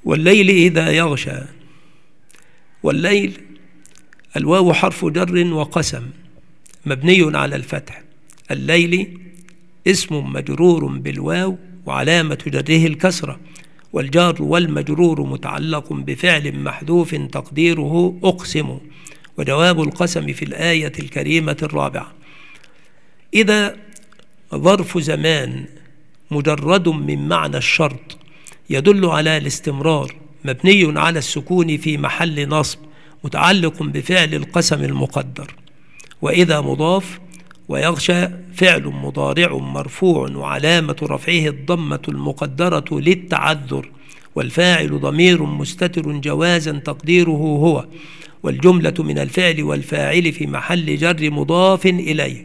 والليل إذا يغشى. والليل الواو حرف جر وقسم مبني على الفتح. الليل اسم مجرور بالواو وعلامة جره الكسرة، والجار والمجرور متعلق بفعل محذوف تقديره أقسم، وجواب القسم في الآية الكريمة الرابعة. إذا ظرف زمان مجرد من معنى الشرط يدل على الاستمرار، مبني على السكون في محل نصب متعلق بفعل القسم المقدر. وإذا مضاف، ويغشى فعل مضارع مرفوع وعلامة رفعه الضمة المقدرة للتعذر، والفاعل ضمير مستتر جوازا تقديره هو، والجملة من الفعل والفاعل في محل جر مضاف إليه.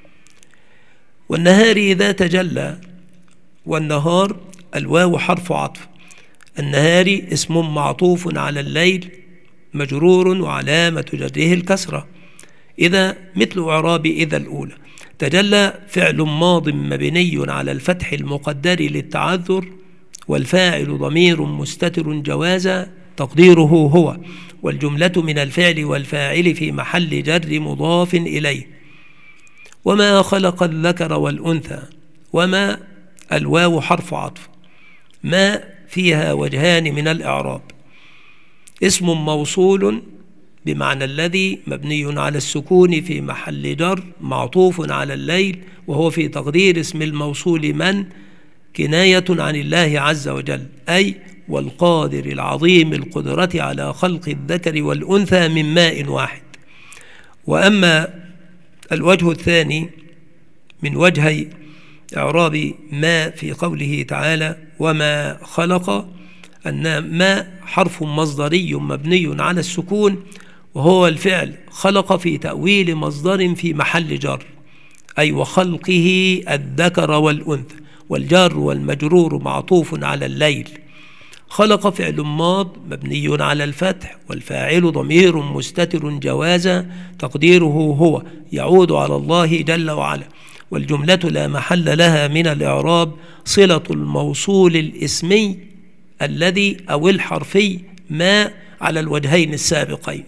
والنهار إذا تجلى. والنهار الواو حرف عطف. النهار اسم معطوف على الليل مجرور وعلامة جره الكسرة. إذا مثل إعراب إذا الأولى. تجلى فعل ماض مبني على الفتح المقدر للتعذر، والفاعل ضمير مستتر جوازا تقديره هو، والجملة من الفعل والفاعل في محل جر مضاف إليه. وما خلق الذكر والأنثى. وما الواو حرف عطف. ما فيها وجهان من الإعراب. اسم موصول بمعنى الذي مبني على السكون في محل جر معطوف على الليل، وهو في تقدير اسم الموصول من كناية عن الله عز وجل، أي والقادر العظيم القدرة على خلق الذكر والأنثى من ماء واحد. وأما الوجه الثاني من وجهي إعراب ما في قوله تعالى وما خلق، أن ما حرف مصدري مبني على السكون، وهو الفعل خلق في تأويل مصدر في محل جر، أي وخلقه الذكر والأنثى، والجار والمجرور معطوف على الليل. خلق فعل ماض مبني على الفتح، والفاعل ضمير مستتر جوازا تقديره هو، يعود على الله جل وعلا، والجملة لا محل لها من الإعراب صلة الموصول الاسمي الذي أو الحرفي ما على الوجهين السابقين.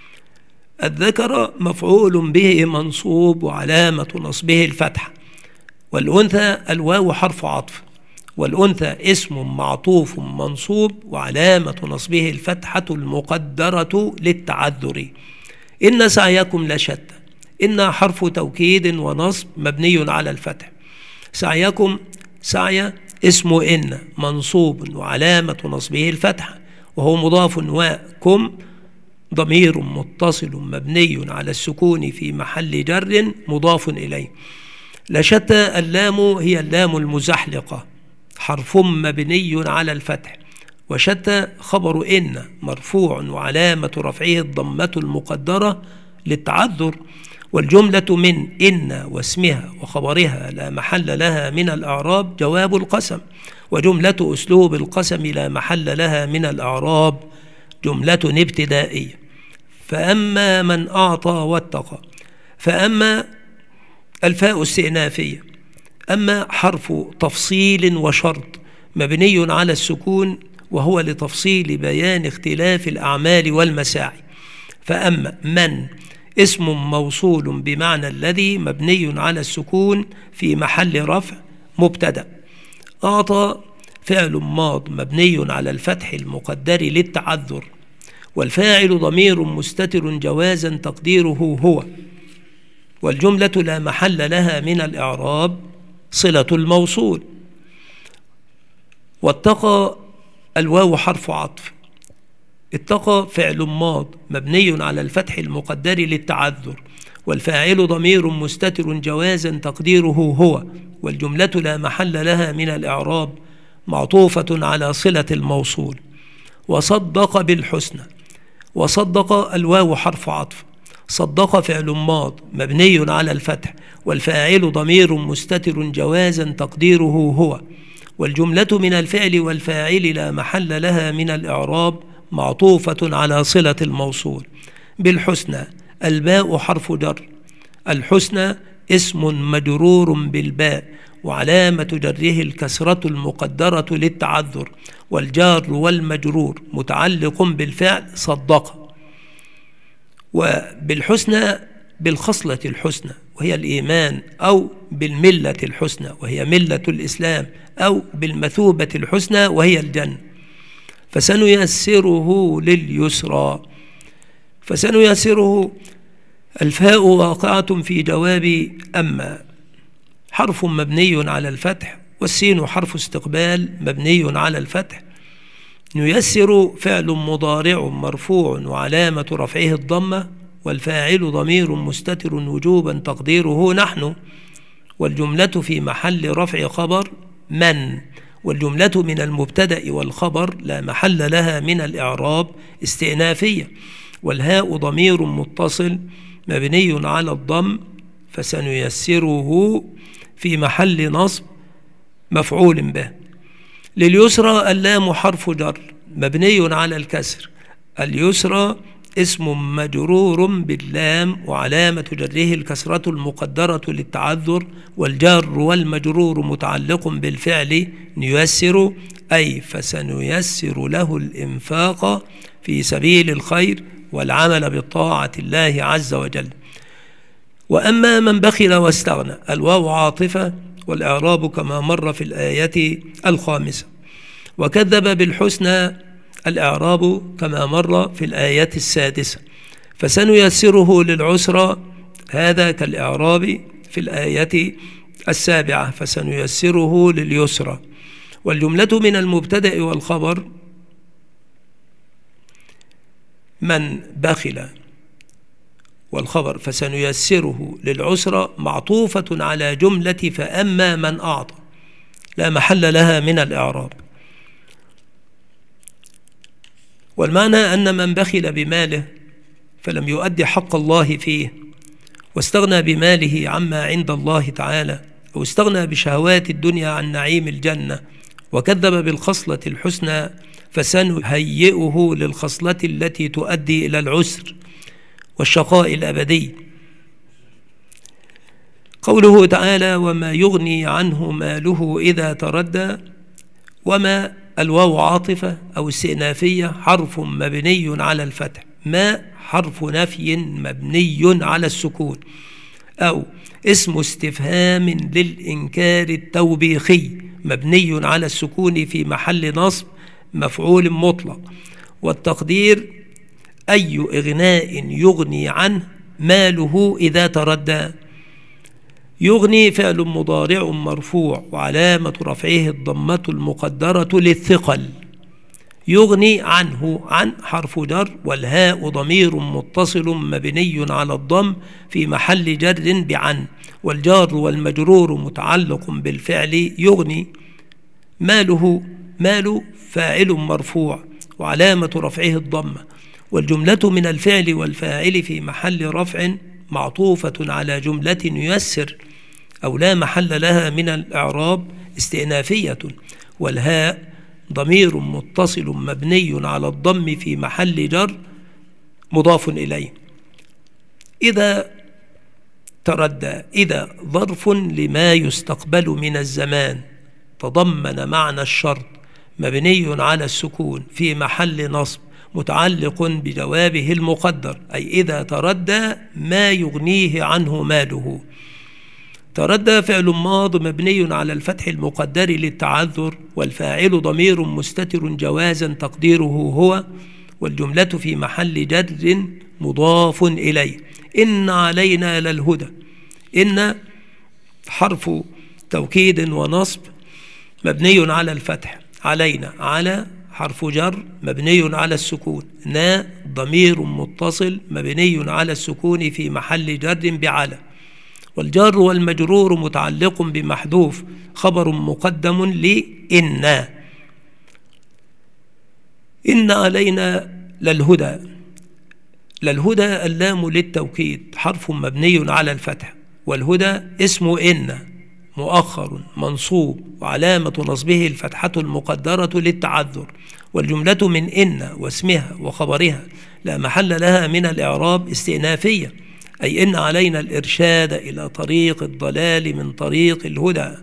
الذكر مفعول به منصوب وعلامة نصبه الفتحة، والأنثى الواو حرف عطف، والأنثى اسم معطوف منصوب وعلامة نصبه الفتحة المقدرة للتعذر. إن سعيكم لشتى. إن حرف توكيد ونصب مبني على الفتح. سعيكم سعي اسم إن منصوب وعلامة نصبه الفتحة، وهو مضاف، وكم ضمير متصل مبني على السكون في محل جر مضاف إليه. لشتى اللام هي اللام المزحلقة، حرف مبني على الفتح، وشتى خبر إن مرفوع وعلامة رفعه الضمة المقدرة للتعذر، والجملة من إن واسمها وخبرها لا محل لها من الأعراب جواب القسم، وجملة أسلوب القسم لا محل لها من الأعراب جملة ابتدائية. فأما من أعطى واتقى. فأما الفاء استئنافية. أما حرف تفصيل وشرط مبني على السكون، وهو لتفصيل بيان اختلاف الأعمال والمساعي. فأما من اسم موصول بمعنى الذي مبني على السكون في محل رفع مبتدأ. أعطى فعل ماض مبني على الفتح المقدر للتعذر، والفاعل ضمير مستتر جوازا تقديره هو، والجملة لا محل لها من الإعراب صلة الموصول. واتقى الواو حرف عطف. اتقى فعل ماض مبني على الفتح المقدر للتعذر، والفاعل ضمير مستتر جوازا تقديره هو، والجملة لا محل لها من الإعراب معطوفة على صلة الموصول. وصدق بالحسنى. وصدق الواو حرف عطف. صدق فعل ماض مبني على الفتح، والفاعل ضمير مستتر جوازا تقديره هو، والجملة من الفعل والفاعل لا محل لها من الإعراب معطوفة على صلة الموصول. بالحسنى الباء حرف جر. الحسنى اسم مجرور بالباء وعلامة جره الكسرة المقدرة للتعذر، والجار والمجرور متعلق بالفعل صدق. وبالحسنى بالخصلة الحسنى وهي الإيمان، أو بالملة الحسنى وهي ملة الإسلام، أو بالمثوبة الحسنى وهي الجنة. فسنيسره لليسرى. فسنيسره الفاء واقعة في جواب أما، حرف مبني على الفتح، والسين حرف استقبال مبني على الفتح. نيسر فعل مضارع مرفوع وعلامة رفعه الضمة، والفاعل ضمير مستتر وجوبا تقديره نحن، والجملة في محل رفع خبر من، والجملة من المبتدأ والخبر لا محل لها من الإعراب استئنافية، والهاء ضمير متصل مبني على الضم، فسنيسره في محل نصب مفعول به. لليسرى اللام حرف جر مبني على الكسر. اليسرى اسم مجرور باللام وعلامة جره الكسرة المقدرة للتعذر، والجار والمجرور متعلق بالفعل نيسر، أي فسنيسر له الإنفاق في سبيل الخير والعمل بطاعة الله عز وجل. وأما من بخل واستغنى الواو عاطفة، والإعراب كما مر في الآية الخامسة. وكذب بالحسنى الإعراب كما مر في الآية السادسة. فسنيسره للعسرى هذا كالإعراب في الآية السابعة، فسنيسره لليسرى. والجملة من المبتدأ والخبر من بخل، والخبر فسنيسره للعسرى معطوفة على جملة فأما من أعطى لا محل لها من الإعراب. والمعنى أن من بخل بماله فلم يؤدي حق الله فيه، واستغنى بماله عما عند الله تعالى، أو استغنى بشهوات الدنيا عن نعيم الجنة، وكذب بالخصلة الحسنى، فسنهيئه للخصلة التي تؤدي إلى العسر والشقاء الأبدي. قوله تعالى وما يغني عنه ماله إذا تردى، وما الواو عاطفة أو استئنافية حرف مبني على الفتح، ما حرف نفي مبني على السكون، أو اسم استفهام للإنكار التوبيخي مبني على السكون في محل نصب مفعول مطلق. والتقدير أي إغناء يغني عنه ماله إذا تردى. يغني فعل مضارع مرفوع وعلامة رفعه الضمة المقدرة للثقل. يغني عنه عن حرف جر، والهاء ضمير متصل مبني على الضم في محل جر بعن، والجار والمجرور متعلق بالفعل يغني. ماله مال فاعل مرفوع وعلامة رفعه الضمة، والجملة من الفعل والفاعل في محل رفع معطوفة على جملة ييسر أو لا محل لها من الإعراب استئنافية، والهاء ضمير متصل مبني على الضم في محل جر مضاف إليه. إذا تردى، إذا ظرف لما يستقبل من الزمان، تضمن معنى الشرط مبني على السكون في محل نصب متعلق بجوابه المقدر، أي إذا تردى ما يغنيه عنه ماله. تردى فعل ماض مبني على الفتح المقدر للتعذر، والفاعل ضمير مستتر جوازا تقديره هو، والجملة في محل جر مضاف إليه. إن علينا للهدى، إن حرف توكيد ونصب مبني على الفتح، علينا على حرف جر مبني على السكون، نا ضمير متصل مبني على السكون في محل جر بعلى، والجار والمجرور متعلق بمحذوف خبر مقدم لإن. إن علينا للهدى، للهدى اللام للتوكيد حرف مبني على الفتح، والهدى اسم إن مؤخر منصوب وعلامة نصبه الفتحة المقدرة للتعذر، والجملة من إن واسمها وخبرها لا محل لها من الإعراب استئنافية، أي إن علينا الإرشاد إلى طريق الضلال من طريق الهدى.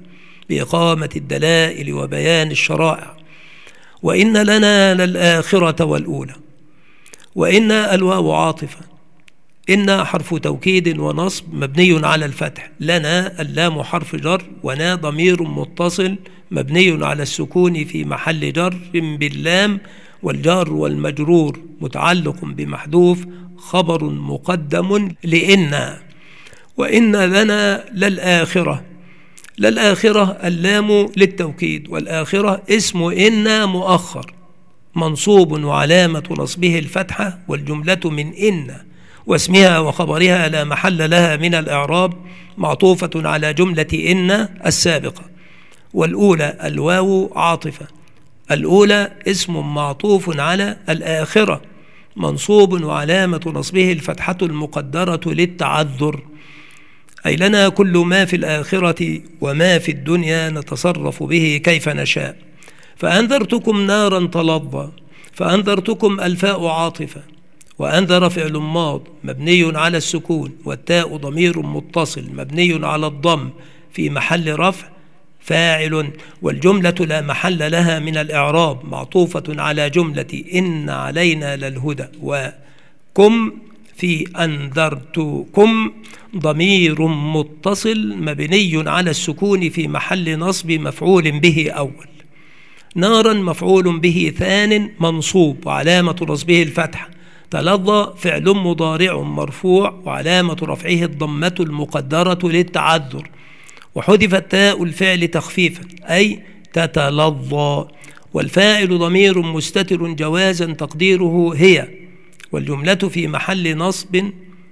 بإقامة الدلائل وبيان الشرائع. وإن لنا للآخرة والأولى. وإن الواو عاطفة. إن حرف توكيد ونصب مبني على الفتح. لنا اللام حرف جر، ونا ضمير متصل مبني على السكون في محل جر باللام، والجار والمجرور متعلق بمحذوف خبر مقدم لإن. وإن لنا للآخرة. للآخرة اللام للتوكيد، والآخرة اسم إن مؤخر منصوب وعلامة نصبه الفتحة، والجملة من إن واسمها وخبرها لا محل لها من الإعراب، معطوفة على جملة إن السابقة. والأولى الواو عاطفة. الأولى اسم معطوف على الآخرة منصوب وعلامة نصبه الفتحة المقدرة للتعذر، أي لنا كل ما في الآخرة وما في الدنيا نتصرف به كيف نشاء. فأنذرتكم نارا تلظى. فأنذرتكم الفاء عاطفة، وأنذر فعل ماض مبني على السكون، والتاء ضمير متصل مبني على الضم في محل رفع فاعل، والجملة لا محل لها من الإعراب، معطوفة على جملة إن علينا للهدى. وكم في أنذرتكم ضمير متصل مبني على السكون في محل نصب مفعول به أول. نارا مفعول به ثان منصوب وعلامة نصبه الفتحة. تلظى فعل مضارع مرفوع وعلامة رفعه الضمة المقدرة للتعذر، وحذفت تاء الفعل تخفيفا أي تتلظى، والفاعل ضمير مستتر جوازا تقديره هي، والجملة في محل نصب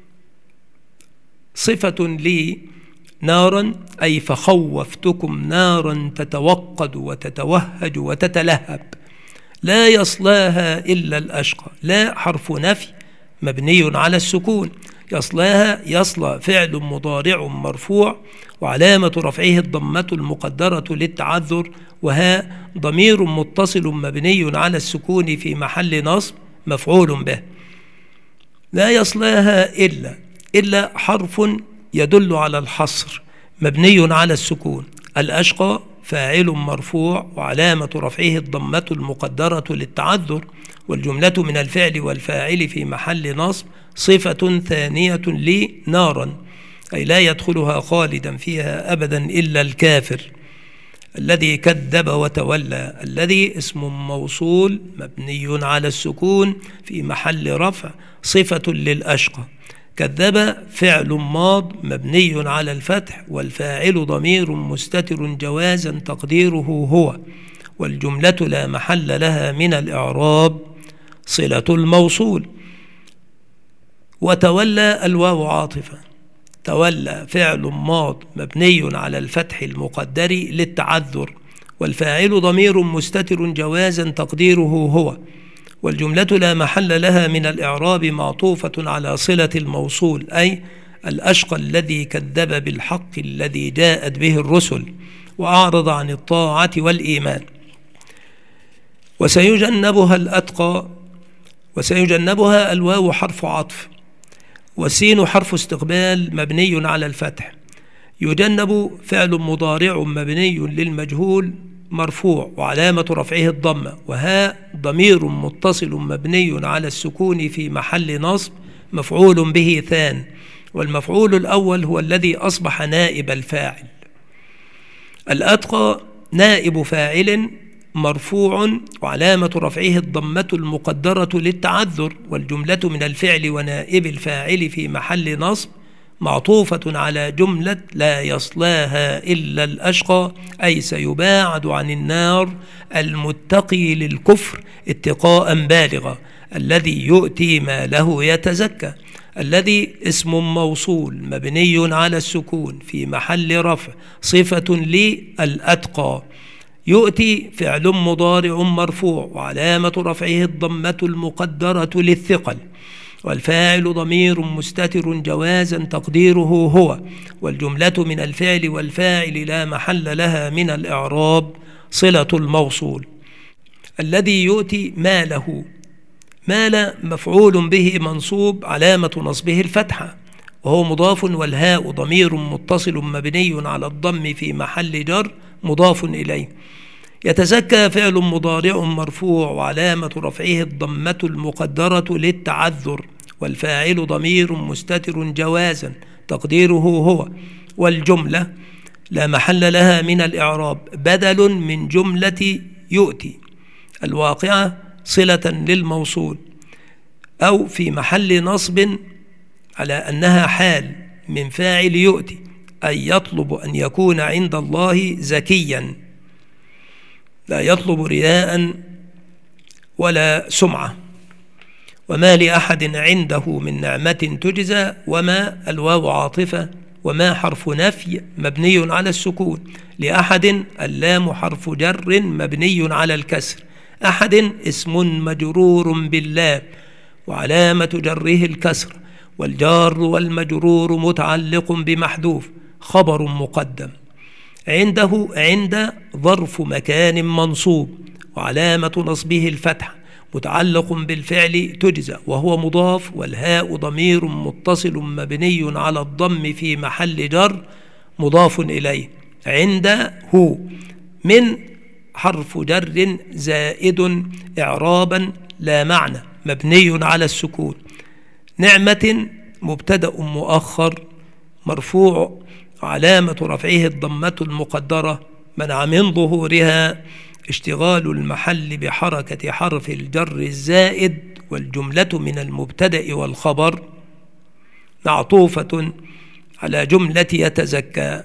صفة لي نارا أي فخوفتكم نارا تتوقد وتتوهج وتتلهب لا يصلاها إلا الأشقى. لا حرف نفي مبني على السكون. يصلاها يصلى فعل مضارع مرفوع وعلامة رفعه الضمة المقدرة للتعذر، وها ضمير متصل مبني على السكون في محل نصب مفعول به. لا يصلاها إلا حرف يدل على الحصر مبني على السكون. الأشقى فاعل مرفوع وعلامة رفعه الضمة المقدرة للتعذر، والجملة من الفعل والفاعل في محل نصب صفة ثانية لنارا أي لا يدخلها خالدا فيها أبدا إلا الكافر الذي كذب وتولى. الذي اسم موصول مبني على السكون في محل رفع صفة للأشقى. كذب فعل ماض مبني على الفتح، والفاعل ضمير مستتر جوازا تقديره هو، والجملة لا محل لها من الإعراب صلة الموصول. وتولى الواو عاطفة. تولى فعل ماض مبني على الفتح المقدر للتعذر، والفاعل ضمير مستتر جوازا تقديره هو، والجملة لا محل لها من الإعراب معطوفة على صلة الموصول أي الأشقى الذي كذب بالحق الذي جاءت به الرسل وأعرض عن الطاعة والإيمان. وسيجنبها الأتقى. وسيجنبها الواو حرف عطف، والسين حرف استقبال مبني على الفتح. يجنب فعل مضارع مبني للمجهول مرفوع وعلامة رفعه الضمة، وها ضمير متصل مبني على السكون في محل نصب مفعول به ثان، والمفعول الأول هو الذي أصبح نائب الفاعل. الأتقى نائب فاعل مرفوع وعلامة رفعه الضمة المقدرة للتعذر، والجملة من الفعل ونائب الفاعل في محل نصب معطوفة على جملة لا يصلاها إلا الأشقى أي سيباعد عن النار المتقي للكفر اتقاء بالغا الذي يؤتي ما له يتزكى. الذي اسم موصول مبني على السكون في محل رفع صفة للأتقى. يؤتي فعل مضارع مرفوع وعلامة رفعه الضمة المقدرة للثقل، والفاعل ضمير مستتر جوازا تقديره هو، والجملة من الفعل والفاعل لا محل لها من الإعراب صلة الموصول. الذي يؤتي ماله. مال مفعول به منصوب علامة نصبه الفتحة وهو مضاف، والهاء ضمير متصل مبني على الضم في محل جر مضاف إليه. يتزكى فعل مضارع مرفوع وعلامة رفعه الضمة المقدرة للتعذر، والفاعل ضمير مستتر جوازا تقديره هو، والجملة لا محل لها من الإعراب بدل من جملة يؤتي الواقعة صلة للموصول، أو في محل نصب على أنها حال من فاعل يؤتي، أي يطلب أن يكون عند الله زكيا لا يطلب رياء ولا سمعة. وما لأحد عنده من نعمة تجزى، وما الواو عاطفة، وما حرف نفي مبني على السكون، لأحد اللام حرف جر مبني على الكسر، أحد اسم مجرور باللام وعلامة جره الكسر، والجار والمجرور متعلق بمحذوف خبر مقدم. عنده عند ظرف مكان منصوب وعلامة نصبه الفتح متعلق بالفعل تجزى وهو مضاف، والهاء ضمير متصل مبني على الضم في محل جر مضاف إليه. عنده من حرف جر زائد إعرابا لا معنى مبني على السكون. نعمة مبتدأ مؤخر مرفوع علامة رفعه الضمة المقدرة منع من ظهورها اشتغال المحل بحركة حرف الجر الزائد، والجملة من المبتدأ والخبر معطوفة على جملة يتزكى.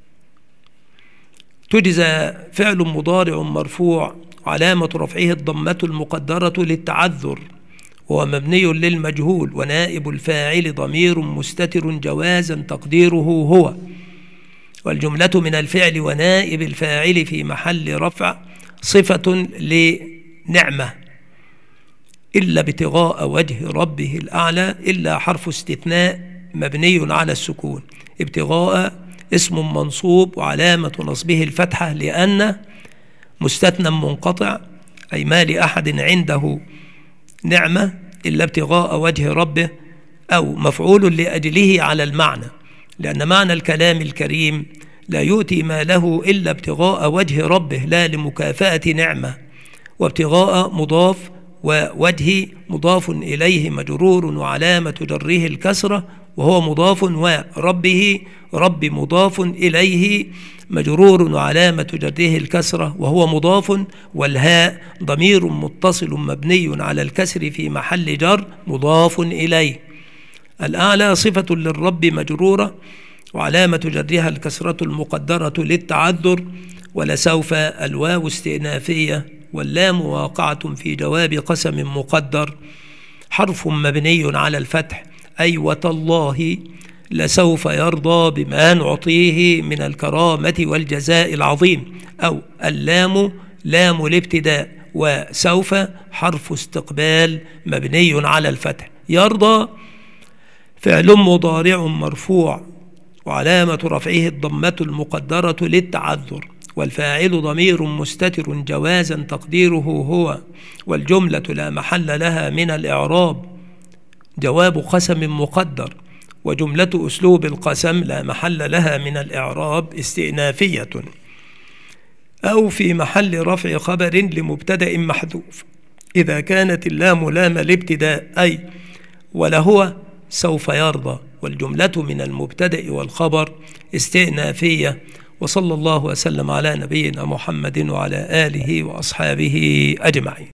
تجزى فعل مضارع مرفوع علامة رفعه الضمة المقدرة للتعذر وهو مبني للمجهول، ونائب الفاعل ضمير مستتر جوازا تقديره هو، والجملة من الفعل ونائب الفاعل في محل رفع صفة لنعمة إلا ابتغاء وجه ربه الأعلى، إلا حرف استثناء مبني على السكون. ابتغاء اسم منصوب وعلامة نصبه الفتحة لأن مستثنى منقطع، أي ما لأحد عنده نعمة إلا ابتغاء وجه ربه، أو مفعول لأجله على المعنى، لأن معنى الكلام الكريم لا يؤتي ما له إلا ابتغاء وجه ربه لا لمكافأة نعمة. وابتغاء مضاف ووجه مضاف إليه مجرور وعلامة جره الكسرة وهو مضاف، وربه رب مضاف إليه مجرور وعلامة جره الكسرة وهو مضاف، والهاء ضمير متصل مبني على الكسر في محل جر مضاف إليه. الأعلى صفة للرب مجرورة وعلامة جرها الكسرة المقدرة للتعذر، ولسوف الواو استئنافية، واللام واقعة في جواب قسم مقدر حرف مبني على الفتح، أي وتالله لسوف يرضى بما نعطيه من الكرامة والجزاء العظيم، أو اللام لام الابتداء، وسوف حرف استقبال مبني على الفتح. يرضى فعل مضارع مرفوع وعلامة رفعه الضمة المقدرة للتعذر، والفاعل ضمير مستتر جوازا تقديره هو، والجملة لا محل لها من الإعراب جواب قسم مقدر، وجملة أسلوب القسم لا محل لها من الإعراب استئنافية، أو في محل رفع خبر لمبتدأ محذوف إذا كانت اللام لام الابتداء، أي ولهو سوف يرضى، والجملة من المبتدأ والخبر استئنافية. وصلى الله وسلم على نبينا محمد وعلى آله وأصحابه أجمعين.